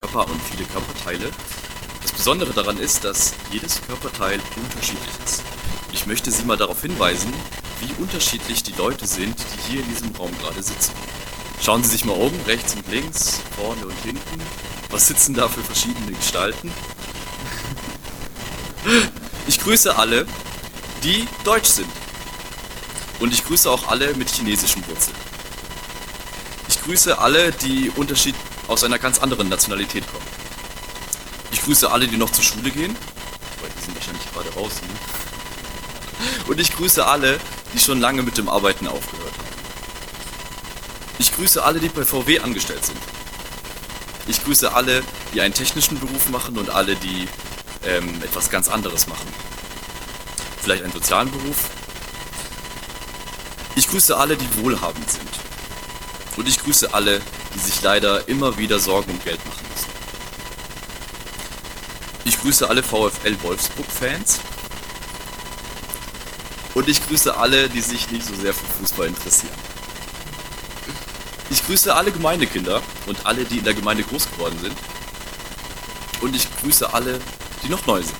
Körper und viele Körperteile. Das Besondere daran ist, dass jedes Körperteil unterschiedlich ist. Und ich möchte Sie mal darauf hinweisen, wie unterschiedlich die Leute sind, die hier in diesem Raum gerade sitzen. Schauen Sie sich mal oben, rechts und links, vorne und hinten. Was sitzen da für verschiedene Gestalten? Ich grüße alle, die deutsch sind. Und ich grüße auch alle mit chinesischen Wurzeln. Ich grüße alle, die aus einer ganz anderen Nationalität kommen. Ich grüße alle, die noch zur Schule gehen. Weil die sind wahrscheinlich gerade raus. Ne? Und ich grüße alle, die schon lange mit dem Arbeiten aufgehört haben. Ich grüße alle, die bei VW angestellt sind. Ich grüße alle, die einen technischen Beruf machen und alle, die etwas ganz anderes machen. Vielleicht einen sozialen Beruf. Ich grüße alle, die wohlhabend sind. Und ich grüße alle, die sich leider immer wieder Sorgen um Geld machen müssen. Ich grüße alle VfL Wolfsburg-Fans. Und ich grüße alle, die sich nicht so sehr für Fußball interessieren. Ich grüße alle Gemeindekinder und alle, die in der Gemeinde groß geworden sind. Und ich grüße alle, die noch neu sind.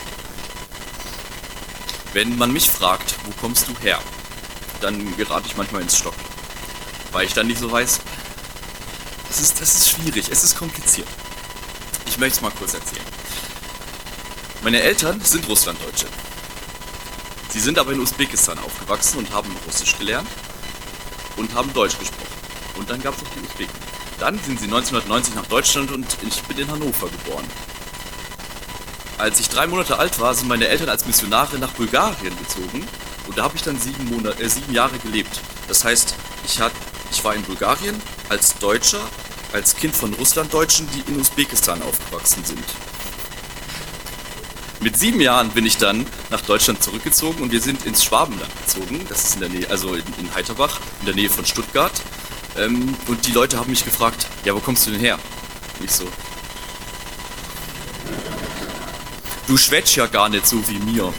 Wenn man mich fragt, wo kommst du her, dann gerate ich manchmal ins Stocken. Weil ich dann nicht so weiß, das ist schwierig, es ist kompliziert. Ich möchte es mal kurz erzählen. Meine Eltern sind Russlanddeutsche. Sie sind aber in Usbekistan aufgewachsen und haben Russisch gelernt und haben Deutsch gesprochen. Und dann gab es noch die Usbeken. Dann sind sie 1990 nach Deutschland und ich bin in Hannover geboren. Als ich 3 Monate alt war, sind meine Eltern als Missionare nach Bulgarien gezogen und da habe ich dann 7 Jahre gelebt. Das heißt, ich war in Bulgarien als Deutscher, als Kind von Russlanddeutschen, die in Usbekistan aufgewachsen sind. Mit 7 Jahren bin ich dann nach Deutschland zurückgezogen und wir sind ins Schwabenland gezogen. Das ist in der Nähe, also in Heiterbach, in der Nähe von Stuttgart. Und die Leute haben mich gefragt, ja, wo kommst du denn her? Und ich so, du schwätzt ja gar nicht so wie mir.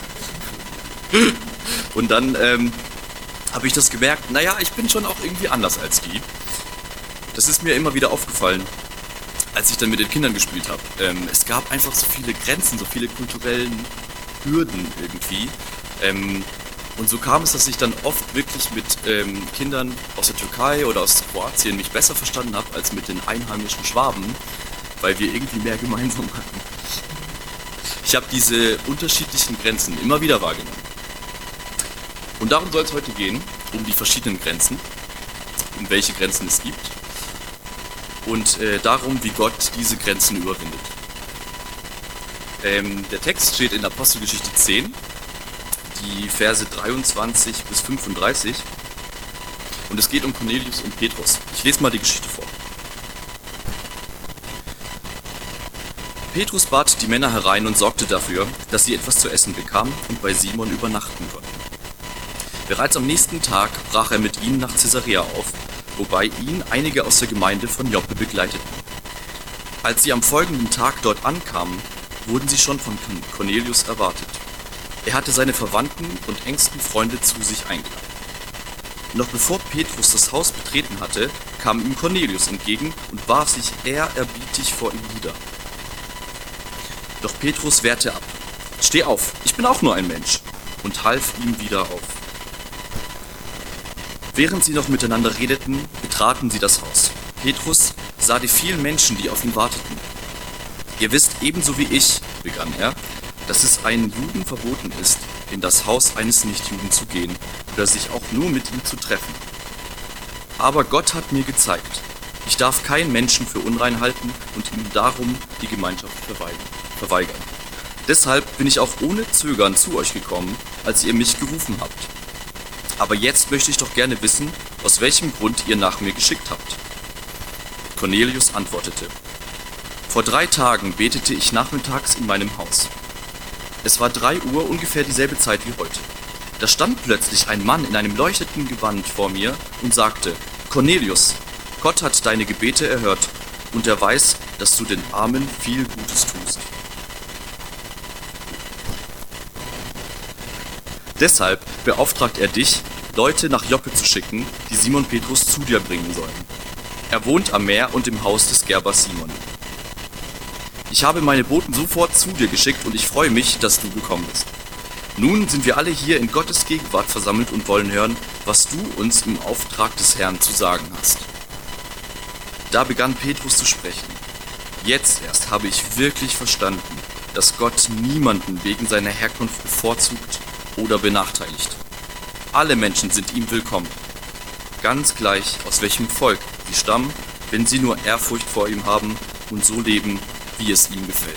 Und dann habe ich das gemerkt, naja, ich bin schon auch irgendwie anders als die. Das ist mir immer wieder aufgefallen, als ich dann mit den Kindern gespielt habe. Es gab einfach so viele Grenzen, so viele kulturellen Hürden irgendwie. Und so kam es, dass ich dann oft wirklich mit Kindern aus der Türkei oder aus Kroatien mich besser verstanden habe als mit den einheimischen Schwaben, weil wir irgendwie mehr gemeinsam hatten. Ich habe diese unterschiedlichen Grenzen immer wieder wahrgenommen. Und darum soll es heute gehen, um die verschiedenen Grenzen, um welche Grenzen es gibt und darum, wie Gott diese Grenzen überwindet. Der Text steht in Apostelgeschichte 10, die Verse 23 bis 35 und es geht um Cornelius und Petrus. Ich lese mal die Geschichte vor. Petrus bat die Männer herein und sorgte dafür, dass sie etwas zu essen bekamen und bei Simon übernachten konnten. Bereits am nächsten Tag brach er mit ihnen nach Caesarea auf, wobei ihn einige aus der Gemeinde von Joppe begleiteten. Als sie am folgenden Tag dort ankamen, wurden sie schon von Cornelius erwartet. Er hatte seine Verwandten und engsten Freunde zu sich eingeladen. Noch bevor Petrus das Haus betreten hatte, kam ihm Cornelius entgegen und warf sich ehrerbietig vor ihm nieder. Doch Petrus wehrte ab. Steh auf, ich bin auch nur ein Mensch, und half ihm wieder auf. Während sie noch miteinander redeten, betraten sie das Haus. Petrus sah die vielen Menschen, die auf ihn warteten. Ihr wisst ebenso wie ich, begann er, dass es einen Juden verboten ist, in das Haus eines Nichtjuden zu gehen oder sich auch nur mit ihm zu treffen. Aber Gott hat mir gezeigt, ich darf keinen Menschen für unrein halten und ihm darum die Gemeinschaft verweigern. Deshalb bin ich auch ohne Zögern zu euch gekommen, als ihr mich gerufen habt. Aber jetzt möchte ich doch gerne wissen, aus welchem Grund ihr nach mir geschickt habt. Cornelius antwortete: Vor 3 Tagen betete ich nachmittags in meinem Haus. Es war 3 Uhr, ungefähr dieselbe Zeit wie heute. Da stand plötzlich ein Mann in einem leuchtenden Gewand vor mir und sagte: Cornelius, Gott hat deine Gebete erhört und er weiß, dass du den Armen viel Gutes tust. Deshalb beauftragt er dich, Leute nach Joppe zu schicken, die Simon Petrus zu dir bringen sollen. Er wohnt am Meer und im Haus des Gerbers Simon. Ich habe meine Boten sofort zu dir geschickt und ich freue mich, dass du gekommen bist. Nun sind wir alle hier in Gottes Gegenwart versammelt und wollen hören, was du uns im Auftrag des Herrn zu sagen hast. Da begann Petrus zu sprechen. Jetzt erst habe ich wirklich verstanden, dass Gott niemanden wegen seiner Herkunft bevorzugt oder benachteiligt. Alle Menschen sind ihm willkommen, ganz gleich aus welchem Volk sie stammen, wenn sie nur Ehrfurcht vor ihm haben und so leben, wie es ihm gefällt.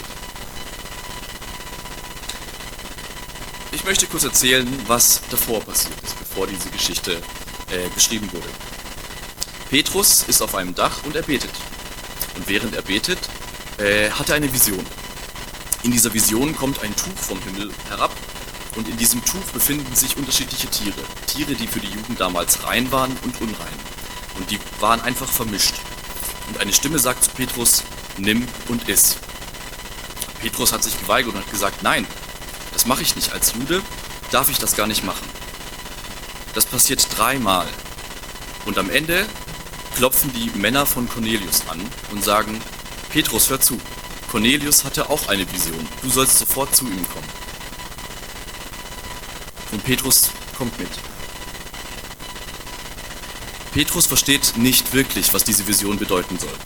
Ich möchte kurz erzählen, was davor passiert ist, bevor diese Geschichte beschrieben wurde. Petrus ist auf einem Dach und er betet. Und während er betet, hat er eine Vision. In dieser Vision kommt ein Tuch vom Himmel herab und in diesem Tuch befinden sich unterschiedliche Tiere. Tiere, die für die Juden damals rein waren und unrein. Und die waren einfach vermischt. Und eine Stimme sagt zu Petrus, nimm und iss. Petrus hat sich geweigert und hat gesagt, nein, das mache ich nicht. Als Jude darf ich das gar nicht machen. Das passiert 3-mal. Und am Ende klopfen die Männer von Cornelius an und sagen, Petrus, hör zu. Cornelius hatte auch eine Vision. Du sollst sofort zu ihm kommen. Und Petrus kommt mit. Petrus versteht nicht wirklich, was diese Vision bedeuten soll.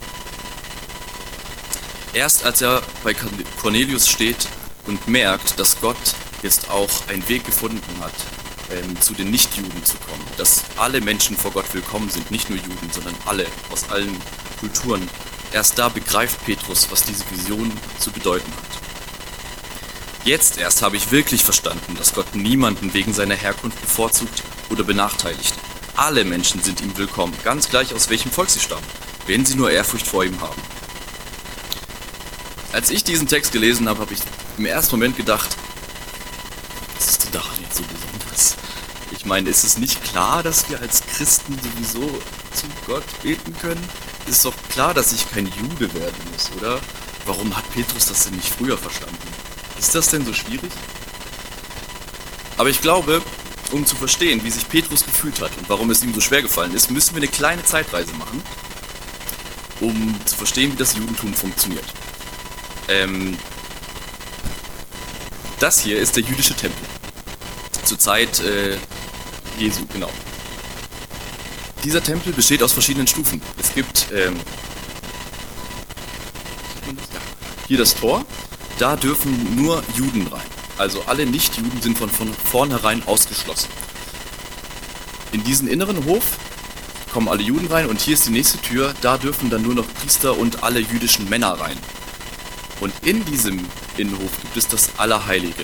Erst als er bei Cornelius steht und merkt, dass Gott jetzt auch einen Weg gefunden hat, zu den Nichtjuden zu kommen, dass alle Menschen vor Gott willkommen sind, nicht nur Juden, sondern alle, aus allen Kulturen. Erst da begreift Petrus, was diese Vision zu bedeuten hat. Jetzt erst habe ich wirklich verstanden, dass Gott niemanden wegen seiner Herkunft bevorzugt oder benachteiligt. Alle Menschen sind ihm willkommen, ganz gleich aus welchem Volk sie stammen, wenn sie nur Ehrfurcht vor ihm haben. Als ich diesen Text gelesen habe, habe ich im ersten Moment gedacht, was ist denn daran jetzt so besonders? Ich meine, ist es nicht klar, dass wir als Christen sowieso zu Gott beten können? Ist doch klar, dass ich kein Jude werden muss, oder? Warum hat Petrus das denn nicht früher verstanden? Ist das denn so schwierig? Aber ich glaube, um zu verstehen, wie sich Petrus gefühlt hat und warum es ihm so schwer gefallen ist, müssen wir eine kleine Zeitreise machen, um zu verstehen, wie das Judentum funktioniert. Das hier ist der jüdische Tempel. Zur Zeit Jesu, genau. Dieser Tempel besteht aus verschiedenen Stufen. Es gibt hier das Tor, da dürfen nur Juden rein. Also alle Nichtjuden sind von vornherein ausgeschlossen. In diesen inneren Hof kommen alle Juden rein und hier ist die nächste Tür, da dürfen dann nur noch Priester und alle jüdischen Männer rein. Und in diesem Innenhof gibt es das Allerheilige.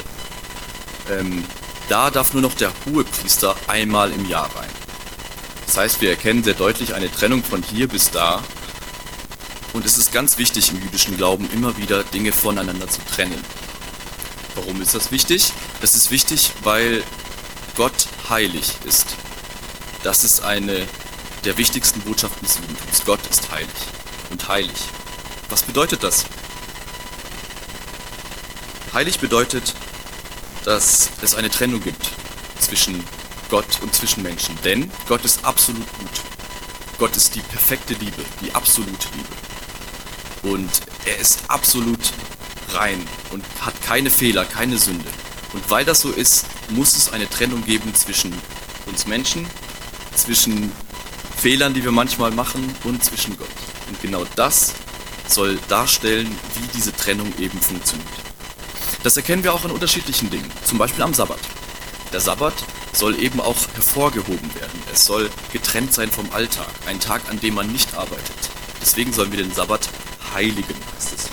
Da darf nur noch der Hohepriester einmal im Jahr rein. Das heißt, wir erkennen sehr deutlich eine Trennung von hier bis da. Und es ist ganz wichtig im jüdischen Glauben, immer wieder Dinge voneinander zu trennen. Warum ist das wichtig? Das ist wichtig, weil Gott heilig ist. Das ist eine der wichtigsten Botschaften des Judentums. Gott ist heilig und heilig. Was bedeutet das? Heilig bedeutet, dass es eine Trennung gibt zwischen Gott und zwischen Menschen. Denn Gott ist absolut gut. Gott ist die perfekte Liebe, die absolute Liebe. Und er ist absolut rein und hat keine Fehler, keine Sünde. Und weil das so ist, muss es eine Trennung geben zwischen uns Menschen, zwischen Fehlern, die wir manchmal machen, und zwischen Gott. Und genau das soll darstellen, wie diese Trennung eben funktioniert. Das erkennen wir auch an unterschiedlichen Dingen, zum Beispiel am Sabbat. Der Sabbat soll eben auch hervorgehoben werden. Es soll getrennt sein vom Alltag, ein Tag, an dem man nicht arbeitet. Deswegen sollen wir den Sabbat heiligen, heißt es.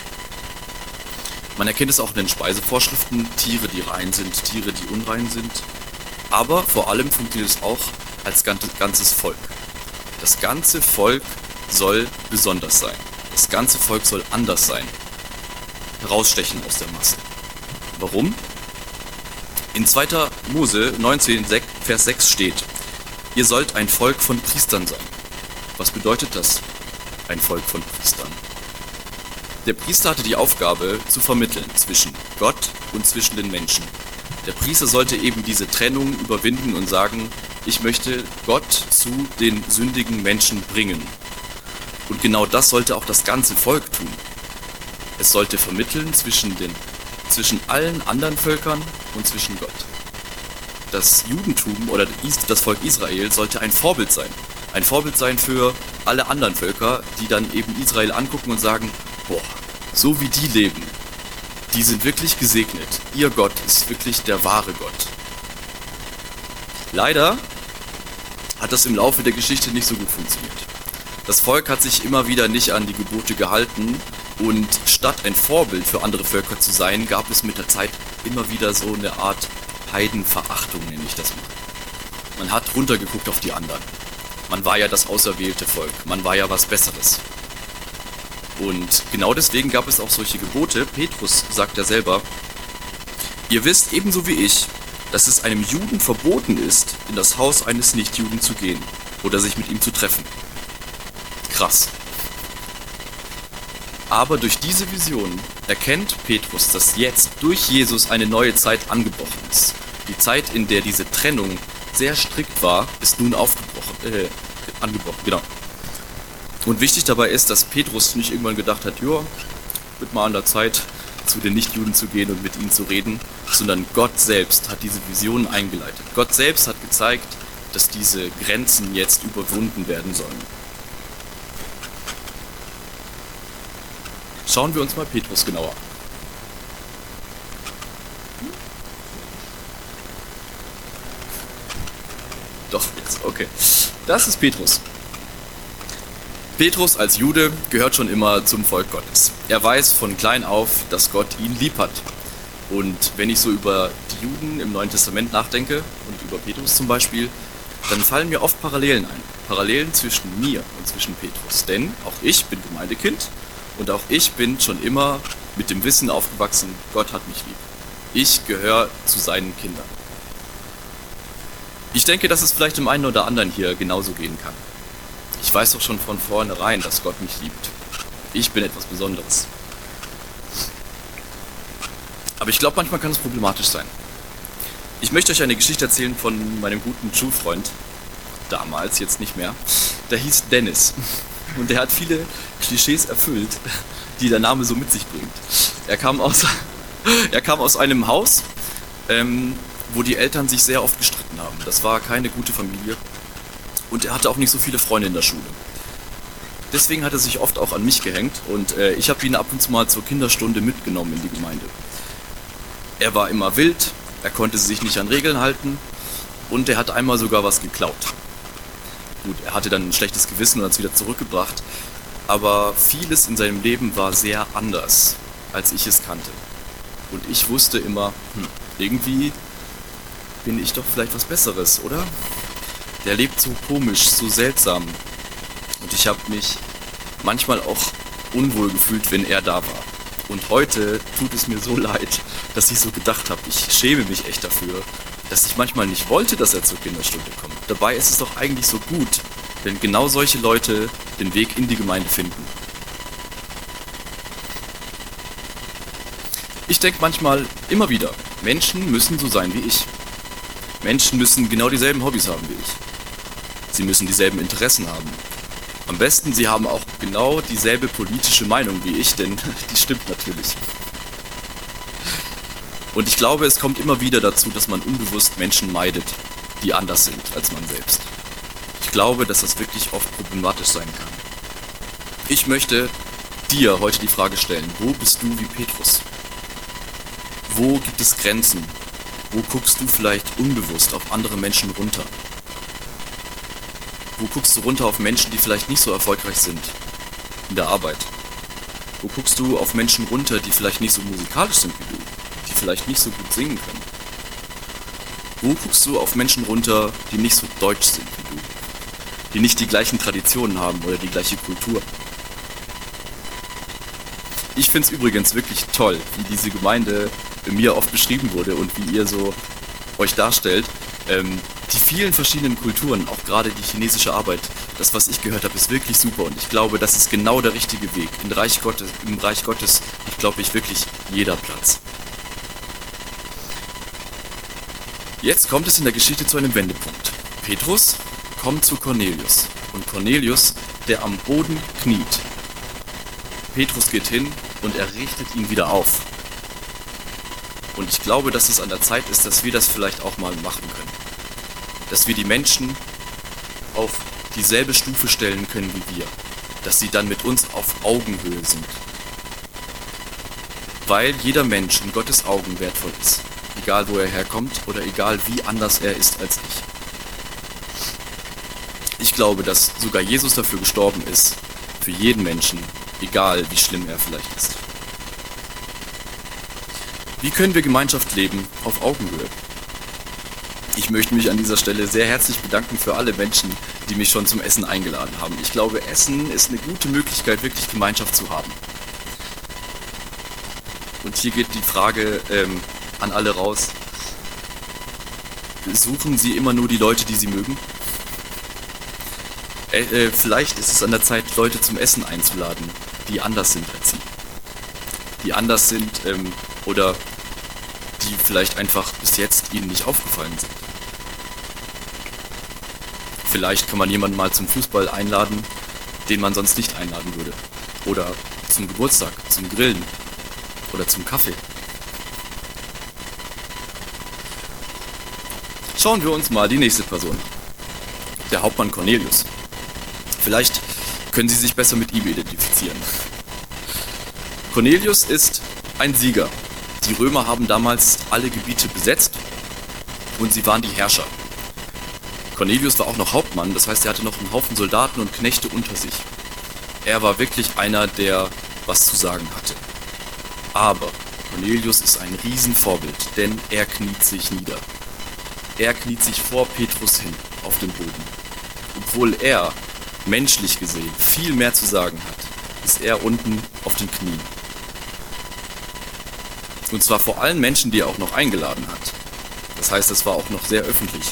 Man erkennt es auch in den Speisevorschriften, Tiere, die rein sind, Tiere, die unrein sind. Aber vor allem funktioniert es auch als ganzes Volk. Das ganze Volk soll besonders sein. Das ganze Volk soll anders sein. Herausstechen aus der Masse. Warum? In 2. Mose 19, Vers 6 steht, ihr sollt ein Volk von Priestern sein. Was bedeutet das, ein Volk von Priestern? Der Priester hatte die Aufgabe, zu vermitteln zwischen Gott und zwischen den Menschen. Der Priester sollte eben diese Trennung überwinden und sagen, ich möchte Gott zu den sündigen Menschen bringen. Und genau das sollte auch das ganze Volk tun. Es sollte vermitteln zwischen allen anderen Völkern und zwischen Gott. Das Judentum oder das Volk Israel sollte ein Vorbild sein. Ein Vorbild sein für alle anderen Völker, die dann eben Israel angucken und sagen, boah, so wie die leben, die sind wirklich gesegnet. Ihr Gott ist wirklich der wahre Gott. Leider hat das im Laufe der Geschichte nicht so gut funktioniert. Das Volk hat sich immer wieder nicht an die Gebote gehalten und statt ein Vorbild für andere Völker zu sein, gab es mit der Zeit immer wieder so eine Art Heidenverachtung, nenne ich das mal. Man hat runtergeguckt auf die anderen. Man war ja das auserwählte Volk, man war ja was Besseres. Und genau deswegen gab es auch solche Gebote. Petrus sagt ja selber, ihr wisst ebenso wie ich, dass es einem Juden verboten ist, in das Haus eines Nichtjuden zu gehen oder sich mit ihm zu treffen. Krass. Aber durch diese Vision erkennt Petrus, dass jetzt durch Jesus eine neue Zeit angebrochen ist. Die Zeit, in der diese Trennung sehr strikt war, ist nun angebrochen, genau. Und wichtig dabei ist, dass Petrus nicht irgendwann gedacht hat, ja, wird mal an der Zeit, zu den Nichtjuden zu gehen und mit ihnen zu reden, sondern Gott selbst hat diese Vision eingeleitet. Gott selbst hat gezeigt, dass diese Grenzen jetzt überwunden werden sollen. Schauen wir uns mal Petrus genauer an. Doch, jetzt, okay. Das ist Petrus. Petrus als Jude gehört schon immer zum Volk Gottes. Er weiß von klein auf, dass Gott ihn lieb hat. Und wenn ich so über die Juden im Neuen Testament nachdenke und über Petrus zum Beispiel, dann fallen mir oft Parallelen ein. Parallelen zwischen mir und zwischen Petrus. Denn auch ich bin Gemeindekind und auch ich bin schon immer mit dem Wissen aufgewachsen, Gott hat mich lieb. Ich gehöre zu seinen Kindern. Ich denke, dass es vielleicht dem einen oder anderen hier genauso gehen kann. Ich weiß doch schon von vornherein, dass Gott mich liebt. Ich bin etwas Besonderes. Aber ich glaube, manchmal kann es problematisch sein. Ich möchte euch eine Geschichte erzählen von meinem guten Schulfreund. Damals, jetzt nicht mehr. Der hieß Dennis. Und der hat viele Klischees erfüllt, die der Name so mit sich bringt. Er kam aus einem Haus, wo die Eltern sich sehr oft gestritten haben. Das war keine gute Familie. Und er hatte auch nicht so viele Freunde in der Schule. Deswegen hat er sich oft auch an mich gehängt und ich habe ihn ab und zu mal zur Kinderstunde mitgenommen in die Gemeinde. Er war immer wild, er konnte sich nicht an Regeln halten und er hat einmal sogar was geklaut. Gut, er hatte dann ein schlechtes Gewissen und hat es wieder zurückgebracht, aber vieles in seinem Leben war sehr anders, als ich es kannte. Und ich wusste immer, irgendwie bin ich doch vielleicht was Besseres, oder? Der lebt so komisch, so seltsam. Und ich habe mich manchmal auch unwohl gefühlt, wenn er da war. Und heute tut es mir so leid, dass ich so gedacht habe, ich schäme mich echt dafür, dass ich manchmal nicht wollte, dass er zur Kinderstunde kommt. Dabei ist es doch eigentlich so gut, wenn genau solche Leute den Weg in die Gemeinde finden. Ich denke manchmal immer wieder, Menschen müssen so sein wie ich. Menschen müssen genau dieselben Hobbys haben wie ich. Sie müssen dieselben Interessen haben. Am besten, sie haben auch genau dieselbe politische Meinung wie ich, denn die stimmt natürlich. Und ich glaube, es kommt immer wieder dazu, dass man unbewusst Menschen meidet, die anders sind als man selbst. Ich glaube, dass das wirklich oft problematisch sein kann. Ich möchte dir heute die Frage stellen, wo bist du wie Petrus? Wo gibt es Grenzen? Wo guckst du vielleicht unbewusst auf andere Menschen runter? Wo guckst du runter auf Menschen, die vielleicht nicht so erfolgreich sind in der Arbeit? Wo guckst du auf Menschen runter, die vielleicht nicht so musikalisch sind wie du, die vielleicht nicht so gut singen können? Wo guckst du auf Menschen runter, die nicht so deutsch sind wie du, die nicht die gleichen Traditionen haben oder die gleiche Kultur? Ich finde es übrigens wirklich toll, wie diese Gemeinde mir oft beschrieben wurde und wie ihr so euch darstellt. Die vielen verschiedenen Kulturen, auch gerade die chinesische Arbeit, das, was ich gehört habe, ist wirklich super und ich glaube, das ist genau der richtige Weg. Im Reich Gottes hat, glaube ich, wirklich jeder Platz. Jetzt kommt es in der Geschichte zu einem Wendepunkt. Petrus kommt zu Cornelius und Cornelius, der am Boden kniet. Petrus geht hin und er richtet ihn wieder auf. Und ich glaube, dass es an der Zeit ist, dass wir das vielleicht auch mal machen können. Dass wir die Menschen auf dieselbe Stufe stellen können wie wir. Dass sie dann mit uns auf Augenhöhe sind. Weil jeder Mensch in Gottes Augen wertvoll ist. Egal wo er herkommt oder egal wie anders er ist als ich. Ich glaube, dass sogar Jesus dafür gestorben ist. Für jeden Menschen, egal wie schlimm er vielleicht ist. Wie können wir Gemeinschaft leben auf Augenhöhe? Ich möchte mich an dieser Stelle sehr herzlich bedanken für alle Menschen, die mich schon zum Essen eingeladen haben. Ich glaube, Essen ist eine gute Möglichkeit, wirklich Gemeinschaft zu haben. Und hier geht die Frage an alle raus. Suchen Sie immer nur die Leute, die Sie mögen? Vielleicht ist es an der Zeit, Leute zum Essen einzuladen, die anders sind als Sie. Die anders sind oder die vielleicht einfach bis jetzt Ihnen nicht aufgefallen sind. Vielleicht kann man jemanden mal zum Fußball einladen, den man sonst nicht einladen würde. Oder zum Geburtstag, zum Grillen oder zum Kaffee. Schauen wir uns mal die nächste Person. Der Hauptmann Cornelius. Vielleicht können Sie sich besser mit ihm identifizieren. Cornelius ist ein Sieger. Die Römer haben damals alle Gebiete besetzt und sie waren die Herrscher. Cornelius war auch noch Hauptmann, das heißt, er hatte noch einen Haufen Soldaten und Knechte unter sich. Er war wirklich einer, der was zu sagen hatte. Aber Cornelius ist ein Riesenvorbild, denn er kniet sich nieder. Er kniet sich vor Petrus hin auf dem Boden. Obwohl er, menschlich gesehen, viel mehr zu sagen hat, ist er unten auf den Knien. Und zwar vor allen Menschen, die er auch noch eingeladen hat. Das heißt, es war auch noch sehr öffentlich.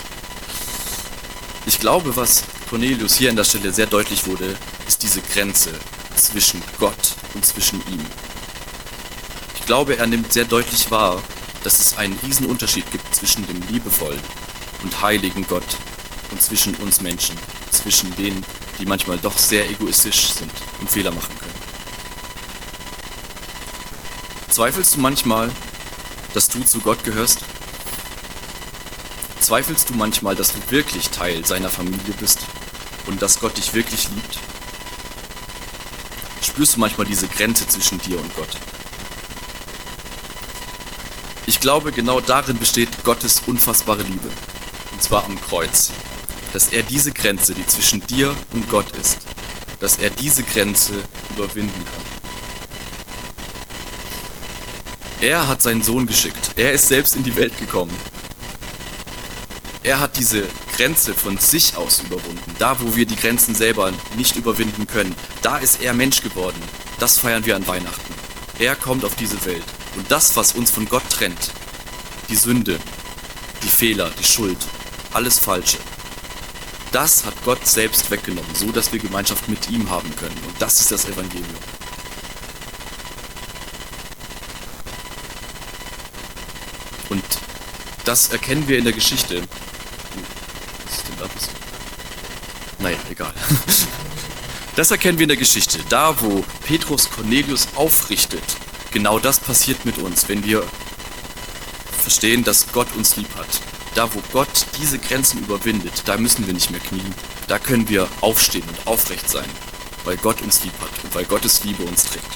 Ich glaube, was Cornelius hier an der Stelle sehr deutlich wurde, ist diese Grenze zwischen Gott und zwischen ihm. Ich glaube, er nimmt sehr deutlich wahr, dass es einen riesen Unterschied gibt zwischen dem liebevollen und heiligen Gott und zwischen uns Menschen, zwischen denen, die manchmal doch sehr egoistisch sind und Fehler machen können. Zweifelst du manchmal, dass du zu Gott gehörst? Zweifelst du manchmal, dass du wirklich Teil seiner Familie bist und dass Gott dich wirklich liebt? Spürst du manchmal diese Grenze zwischen dir und Gott? Ich glaube, genau darin besteht Gottes unfassbare Liebe, und zwar am Kreuz. Dass er diese Grenze, die zwischen dir und Gott ist, dass er diese Grenze überwinden kann. Er hat seinen Sohn geschickt. Er ist selbst in die Welt gekommen. Er hat diese Grenze von sich aus überwunden. Da, wo wir die Grenzen selber nicht überwinden können, da ist er Mensch geworden. Das feiern wir an Weihnachten. Er kommt auf diese Welt. Und das, was uns von Gott trennt, die Sünde, die Fehler, die Schuld, alles Falsche, das hat Gott selbst weggenommen, so dass wir Gemeinschaft mit ihm haben können. Und das ist das Evangelium. Und das erkennen wir in der Geschichte. Was ist denn da passiert? Naja, egal. Das erkennen wir in der Geschichte. Da, wo Petrus Cornelius aufrichtet, genau das passiert mit uns, wenn wir verstehen, dass Gott uns lieb hat. Da, wo Gott diese Grenzen überwindet, da müssen wir nicht mehr knien. Da können wir aufstehen und aufrecht sein, weil Gott uns lieb hat und weil Gottes Liebe uns trägt.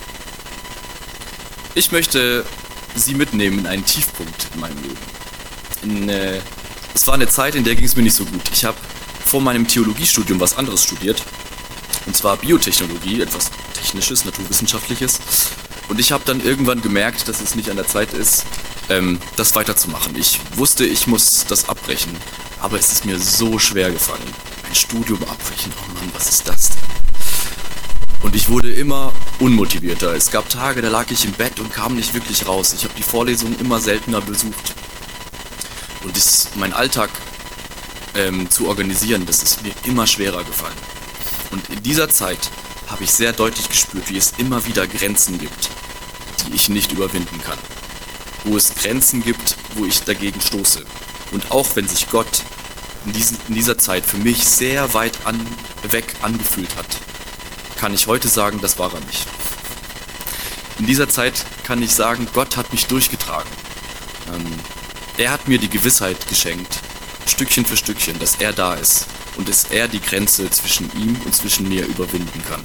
Ich möchte Sie mitnehmen in einen Tiefpunkt in meinem Leben. Es war eine Zeit, in der ging es mir nicht so gut. Ich habe vor meinem Theologiestudium was anderes studiert, und zwar Biotechnologie, etwas Technisches, Naturwissenschaftliches. Und ich habe dann irgendwann gemerkt, dass es nicht an der Zeit ist, das weiterzumachen. Ich wusste, ich muss das abbrechen, aber es ist mir so schwer gefallen. Ein Studium abbrechen, oh Mann, was ist das denn? Und ich wurde immer unmotivierter. Es gab Tage, da lag ich im Bett und kam nicht wirklich raus. Ich habe die Vorlesungen immer seltener besucht. Und mein Alltag zu organisieren, das ist mir immer schwerer gefallen. Und in dieser Zeit habe ich sehr deutlich gespürt, wie es immer wieder Grenzen gibt, die ich nicht überwinden kann. Wo es Grenzen gibt, wo ich dagegen stoße. Und auch wenn sich Gott in dieser Zeit für mich sehr weit weg angefühlt hat, kann ich heute sagen, das war er nicht. In dieser Zeit kann ich sagen, Gott hat mich durchgetragen. Er hat mir die Gewissheit geschenkt, Stückchen für Stückchen, dass er da ist und dass er die Grenze zwischen ihm und zwischen mir überwinden kann.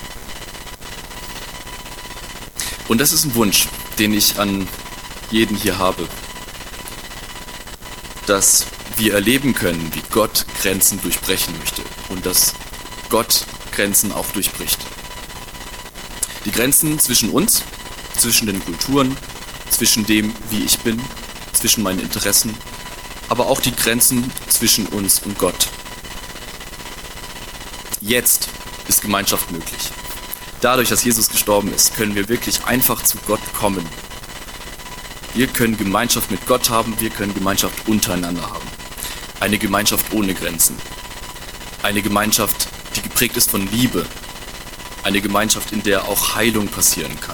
Und das ist ein Wunsch, den ich an jeden hier habe, dass wir erleben können, wie Gott Grenzen durchbrechen möchte und dass Gott Grenzen auch durchbricht. Die Grenzen zwischen uns, zwischen den Kulturen, zwischen dem, wie ich bin, zwischen meinen Interessen, aber auch die Grenzen zwischen uns und Gott. Jetzt ist Gemeinschaft möglich. Dadurch, dass Jesus gestorben ist, können wir wirklich einfach zu Gott kommen. Wir können Gemeinschaft mit Gott haben, wir können Gemeinschaft untereinander haben. Eine Gemeinschaft ohne Grenzen. Eine Gemeinschaft, die geprägt ist von Liebe. Eine Gemeinschaft, in der auch Heilung passieren kann.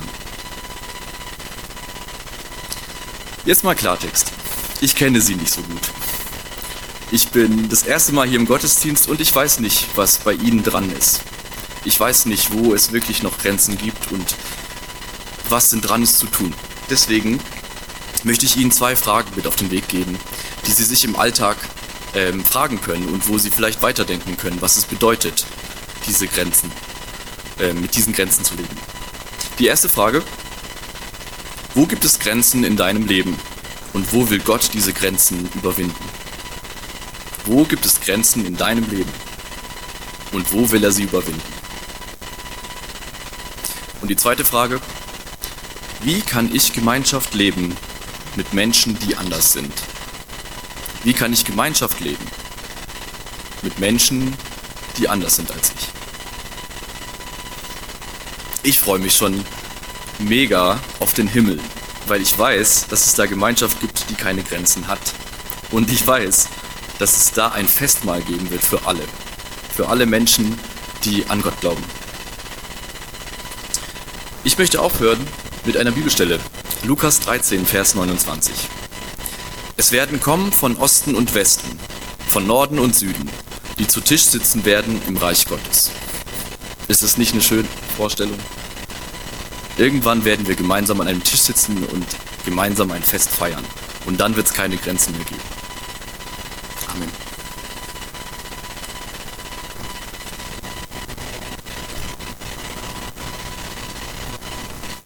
Jetzt mal Klartext. Ich kenne sie nicht so gut. Ich bin das erste Mal hier im Gottesdienst und ich weiß nicht, was bei Ihnen dran ist. Ich weiß nicht, wo es wirklich noch Grenzen gibt und was denn dran ist zu tun. Deswegen möchte ich Ihnen 2 Fragen mit auf den Weg geben, die Sie sich im Alltag fragen können und wo Sie vielleicht weiterdenken können, was es bedeutet, diese Grenzen, mit diesen Grenzen zu leben. Die erste Frage: Wo gibt es Grenzen in deinem Leben und wo will Gott diese Grenzen überwinden? Wo gibt es Grenzen in deinem Leben und wo will er sie überwinden? Und die zweite Frage: Wie kann ich Gemeinschaft leben mit Menschen, die anders sind? Wie kann ich Gemeinschaft leben mit Menschen, die anders sind als ich? Ich freue mich schon mega auf den Himmel, weil ich weiß, dass es da Gemeinschaft gibt, die keine Grenzen hat. Und ich weiß, dass es da ein Festmahl geben wird für alle Menschen, die an Gott glauben. Ich möchte aufhören mit einer Bibelstelle, Lukas 13, Vers 29. Es werden kommen von Osten und Westen, von Norden und Süden, die zu Tisch sitzen werden im Reich Gottes. Ist das nicht eine schöne Vorstellung? Irgendwann werden wir gemeinsam an einem Tisch sitzen und gemeinsam ein Fest feiern. Und dann wird es keine Grenzen mehr geben. Amen.